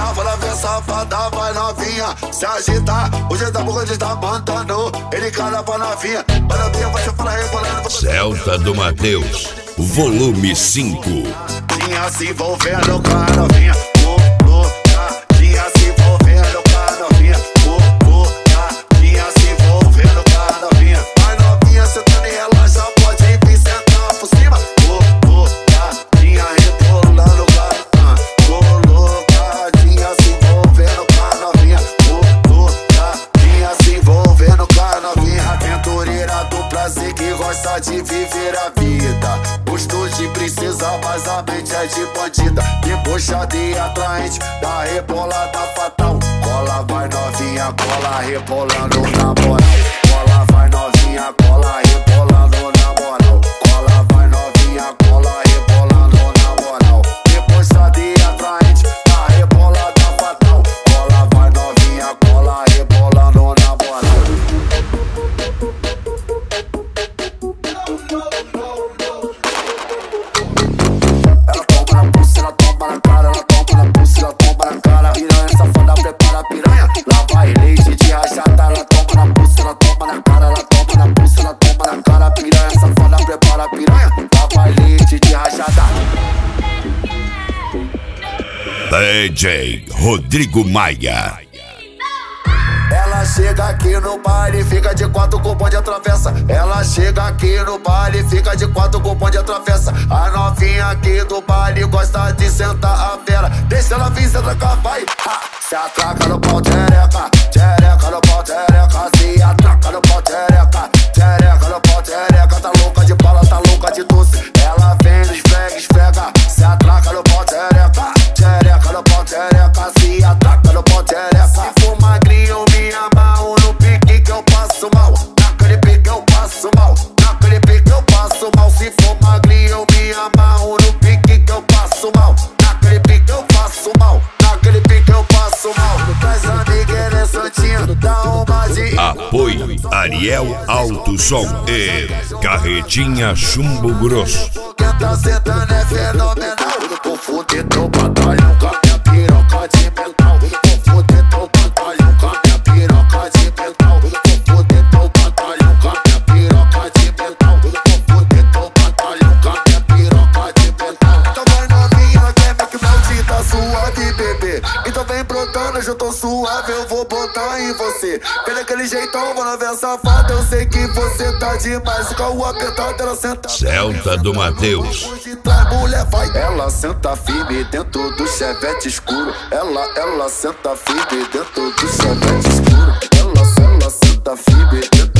Fala ver safada, vai novinha se agitar. Hoje da boca de tá mandando ele cala pra novinha. Vai novinha, vai te falar rebolando. Celta do Mateus, volume 5. Tinha se envolvendo com a novinha. Tinha se envolvendo com a novinha. Tinha se envolvendo com a novinha. Vai novinha, sentando e ela já pode vir sentar por cima. Tinha rebolando com a tinha se envolvendo com a novinha. Tinha se envolvendo com a novinha. Aventureira do prazer que gosta de viver a vida. Gosto de princesa, mas a mente é de bandida. Debochada e atraente, da rebolada fatal. Cola vai novinha, cola rebolando na moral. Cola vai novinha, cola rebolando na moral. Cola vai novinha, cola rebolando na moral. Debochada e atraente, da rebolada fatal. Cola vai novinha, cola rebolando na moral. DJ Rodrigo Maia. Ela chega aqui no baile, fica de quatro com o bonde atravessa. Ela chega aqui no baile, fica de quatro com o bonde atravessa. A novinha aqui do baile gosta de sentar a fera. Deixa ela vir, senta cá, vai. Se atraca no pau, tereca. Tereca no pau, tereca. Se atraca no pau, tereca. Tereca no pau, tereca. Tá louca de bala, tá louca de doce. Ela vem no esfrega, esfrega. Se atraca no pau, tereca. Tereca no pau, tereca. Se atraca no pau, tereca. Se for magrinho, eu me amarro no pique que eu passo mal. Naquele pique eu passo mal. Naquele pique eu passo mal. Se for magrinho, eu me amarro no pique que eu passo mal. Naquele pique eu passo mal. Naquele pique eu passo mal. Traz a Miguel Santinha, dá uma de... Apoio Ariel Alto Som e Carretinha Chumbo Grosso. Quem tá sentando é fenomenal. Vou foder teu batalhão com a minha piroca de metal. Vou foder teu batalhão com a minha piroca de metal. Vou foder teu batalhão com a minha piroca de metal. Vou foder teu batalhão com a minha piroca de metal. Então vai novinha, quer ver que o meu tá suave, bebê. Então vem brotando, hoje eu tô suave, eu vou botar em você. Vem daquele jeitão, vou ver safada. Eu sei que você tá demais. Com o apertado, ela senta. Celta do Mateus. Mulher vai, ela senta firme dentro do chevette escuro. Ela senta firme dentro do chevette escuro. Ela senta firme dentro